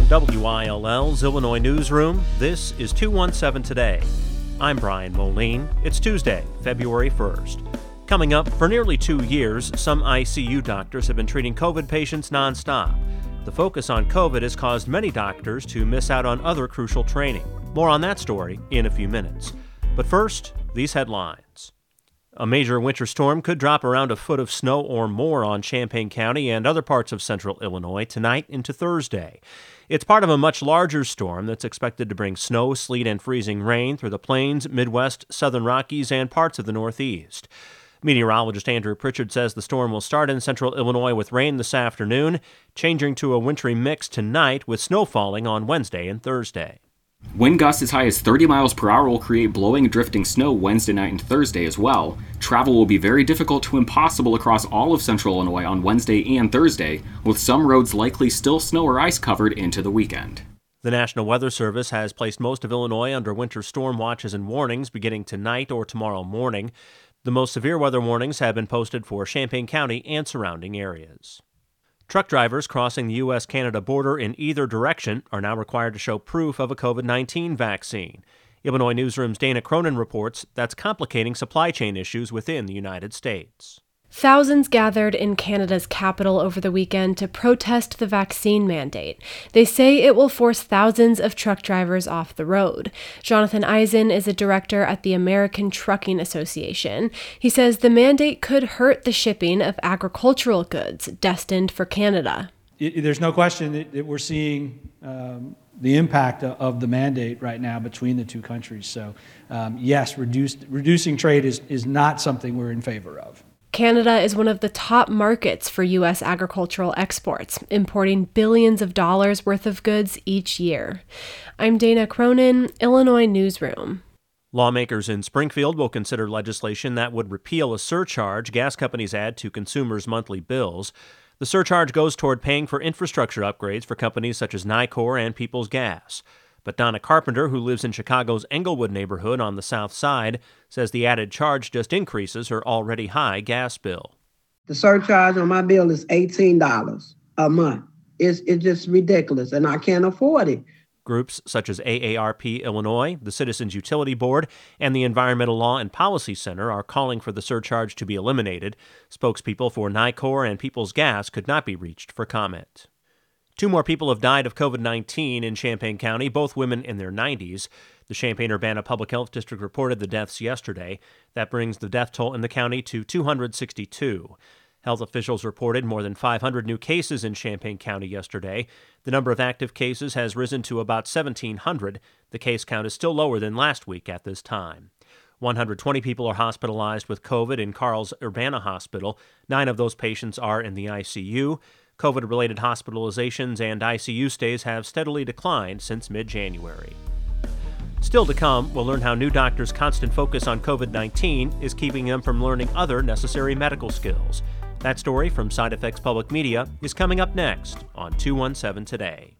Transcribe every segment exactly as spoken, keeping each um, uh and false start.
W I L L's Illinois Newsroom, this is two one seven Today. I'm Brian Moline. It's Tuesday, February first. Coming up, for nearly two years, some I C U doctors have been treating COVID patients nonstop. The focus on COVID has caused many doctors to miss out on other crucial training. More on that story in a few minutes. But first, these headlines. A major winter storm could drop around a foot of snow or more on Champaign County and other parts of central Illinois tonight into Thursday. It's part of a much larger storm that's expected to bring snow, sleet, and freezing rain through the plains, Midwest, Southern Rockies, and parts of the Northeast. Meteorologist Andrew Pritchard says the storm will start in central Illinois with rain this afternoon, changing to a wintry mix tonight with snow falling on Wednesday and Thursday. Wind gusts as high as thirty miles per hour will create blowing and drifting snow Wednesday night and Thursday as well. Travel will be very difficult to impossible across all of central Illinois on Wednesday and Thursday, with some roads likely still snow or ice covered into the weekend. The National Weather Service has placed most of Illinois under winter storm watches and warnings beginning tonight or tomorrow morning. The most severe weather warnings have been posted for Champaign County and surrounding areas. Truck drivers crossing the U S Canada border in either direction are now required to show proof of a COVID nineteen vaccine. Illinois Newsroom's Dana Cronin reports that's complicating supply chain issues within the United States. Thousands gathered in Canada's capital over the weekend to protest the vaccine mandate. They say it will force thousands of truck drivers off the road. Jonathan Eisen is a director at the American Trucking Association. He says the mandate could hurt the shipping of agricultural goods destined for Canada. It, there's no question that, that we're seeing um, the impact of the mandate right now between the two countries. So, um, yes, reduced, reducing trade is, is not something we're in favor of. Canada is one of the top markets for U S agricultural exports, importing billions of dollars worth of goods each year. I'm Dana Cronin, Illinois Newsroom. Lawmakers in Springfield will consider legislation that would repeal a surcharge gas companies add to consumers' monthly bills. The surcharge goes toward paying for infrastructure upgrades for companies such as Nicor and Peoples Gas. But Donna Carpenter, who lives in Chicago's Englewood neighborhood on the south side, says the added charge just increases her already high gas bill. The surcharge on my bill is eighteen dollars a month. It's, it's just ridiculous, and I can't afford it. Groups such as A A R P Illinois, the Citizens Utility Board, and the Environmental Law and Policy Center are calling for the surcharge to be eliminated. Spokespeople for Nicor and Peoples Gas could not be reached for comment. Two more people have died of COVID nineteen in Champaign County, both women in their nineties. The Champaign-Urbana Public Health District reported the deaths yesterday. That brings the death toll in the county to two hundred sixty-two. Health officials reported more than five hundred new cases in Champaign County yesterday. The number of active cases has risen to about seventeen hundred. The case count is still lower than last week at this time. one hundred twenty people are hospitalized with COVID in Carl's Urbana Hospital. Nine of those patients are in the I C U. COVID-related hospitalizations and I C U stays have steadily declined since mid-January. Still to come, we'll learn how new doctors' constant focus on COVID nineteen is keeping them from learning other necessary medical skills. That story from Side Effects Public Media is coming up next on two one seven Today.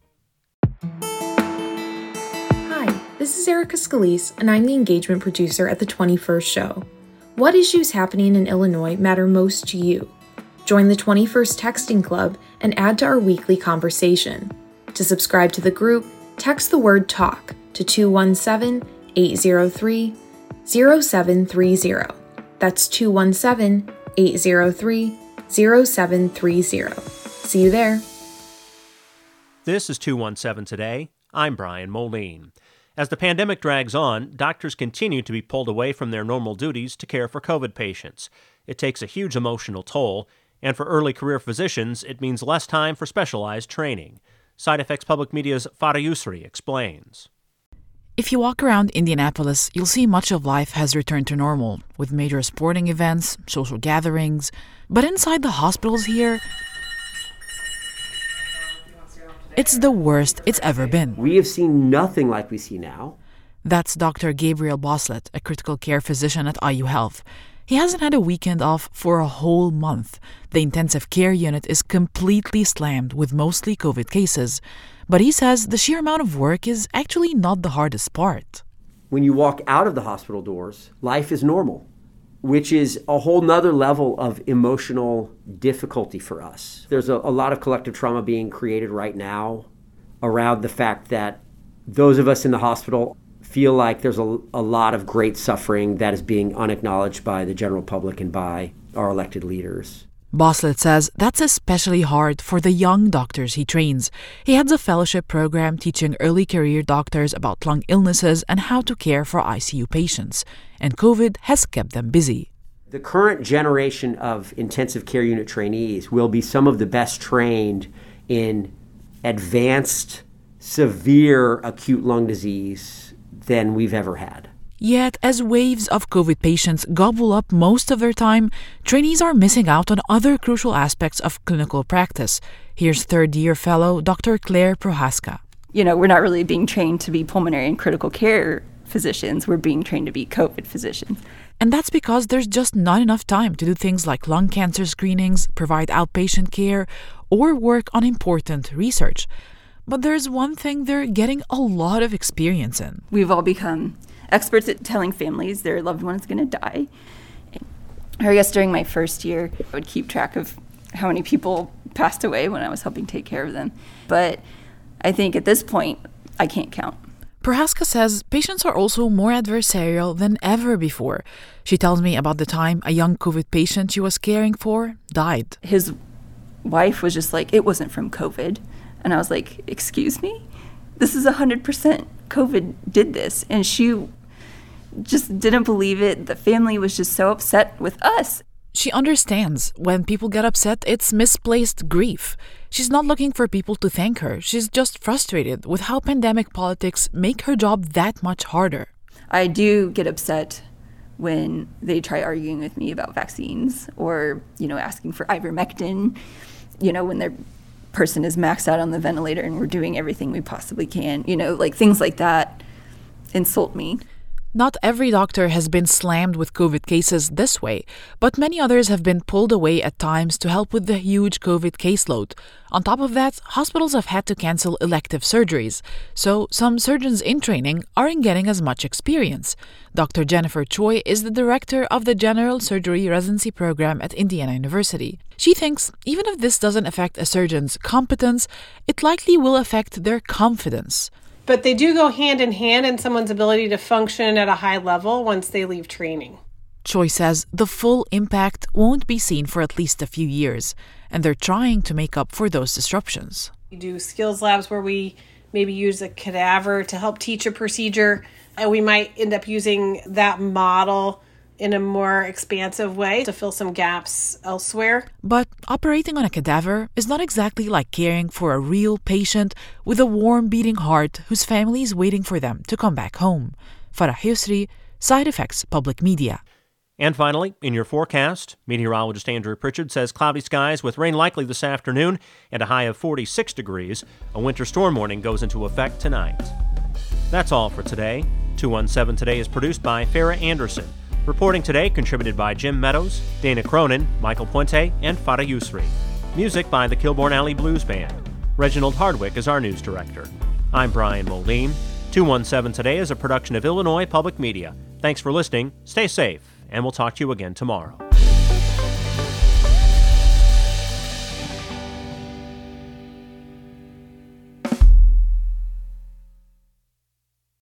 Hi, this is Erica Scalise, and I'm the engagement producer at the twenty-first Show. What issues happening in Illinois matter most to you? Join the twenty-first Texting Club and add to our weekly conversation. To subscribe to the group, text the word TALK to two one seven, eight zero three, zero seven three zero. That's two one seven, eight zero three, zero seven three zero. See you there. This is two one seven Today. I'm Brian Moline. As the pandemic drags on, doctors continue to be pulled away from their normal duties to care for COVID patients. It takes a huge emotional toll. And for early career physicians, it means less time for specialized training. Side Effects Public Media's Farah Yusri explains. If you walk around Indianapolis, you'll see much of life has returned to normal, with major sporting events, social gatherings. But inside the hospitals here, it's the worst it's ever been. We have seen nothing like we see now. That's Doctor Gabriel Boslett, a critical care physician at I U Health. He hasn't had a weekend off for a whole month. The intensive care unit is completely slammed with mostly COVID cases. But he says the sheer amount of work is actually not the hardest part. When you walk out of the hospital doors, life is normal, which is a whole nother level of emotional difficulty for us. There's a, a lot of collective trauma being created right now around the fact that those of us in the hospital feel like there's a, a lot of great suffering that is being unacknowledged by the general public and by our elected leaders. Boslett says that's especially hard for the young doctors he trains. He heads a fellowship program teaching early career doctors about lung illnesses and how to care for I C U patients. And COVID has kept them busy. The current generation of intensive care unit trainees will be some of the best trained in advanced, severe acute lung disease than we've ever had. Yet, as waves of COVID patients gobble up most of their time, trainees are missing out on other crucial aspects of clinical practice. Here's third-year fellow Doctor Claire Prohaska. You know, we're not really being trained to be pulmonary and critical care physicians. We're being trained to be COVID physicians. And that's because there's just not enough time to do things like lung cancer screenings, provide outpatient care, or work on important research. But there's one thing they're getting a lot of experience in. We've all become experts at telling families their loved one is going to die. I guess during my first year, I would keep track of how many people passed away when I was helping take care of them. But I think at this point, I can't count. Prohaska says patients are also more adversarial than ever before. She tells me about the time a young COVID patient she was caring for died. His wife was just like, it wasn't from COVID. And I was like, excuse me? This is one hundred percent COVID did this. And she just didn't believe it. The family was just so upset with us. She understands when people get upset, it's misplaced grief. She's not looking for people to thank her. She's just frustrated with how pandemic politics make her job that much harder. I do get upset when they try arguing with me about vaccines or, you know, asking for ivermectin, you know, when their person is maxed out on the ventilator and we're doing everything we possibly can, you know, like things like that insult me. Not every doctor has been slammed with COVID cases this way, but many others have been pulled away at times to help with the huge COVID caseload. On top of that, hospitals have had to cancel elective surgeries, so some surgeons in training aren't getting as much experience. Doctor Jennifer Choi is the director of the General Surgery Residency Program at Indiana University. She thinks even if this doesn't affect a surgeon's competence, it likely will affect their confidence. But they do go hand in hand in someone's ability to function at a high level once they leave training. Choi says the full impact won't be seen for at least a few years, and they're trying to make up for those disruptions. We do skills labs where we maybe use a cadaver to help teach a procedure, and we might end up using that model in a more expansive way to fill some gaps elsewhere. But operating on a cadaver is not exactly like caring for a real patient with a warm beating heart whose family is waiting for them to come back home. Farah Yusri, Side Effects Public Media. And finally, in your forecast, meteorologist Andrew Pritchard says cloudy skies with rain likely this afternoon and a high of forty-six degrees. A winter storm warning goes into effect tonight. That's all for today. two one seven Today is produced by Farah Anderson. Reporting today contributed by Jim Meadows, Dana Cronin, Michael Puente, and Farah Yusri. Music by the Kilbourne Alley Blues Band. Reginald Hardwick is our news director. I'm Brian Moline. two one seven Today is a production of Illinois Public Media. Thanks for listening, stay safe, and we'll talk to you again tomorrow.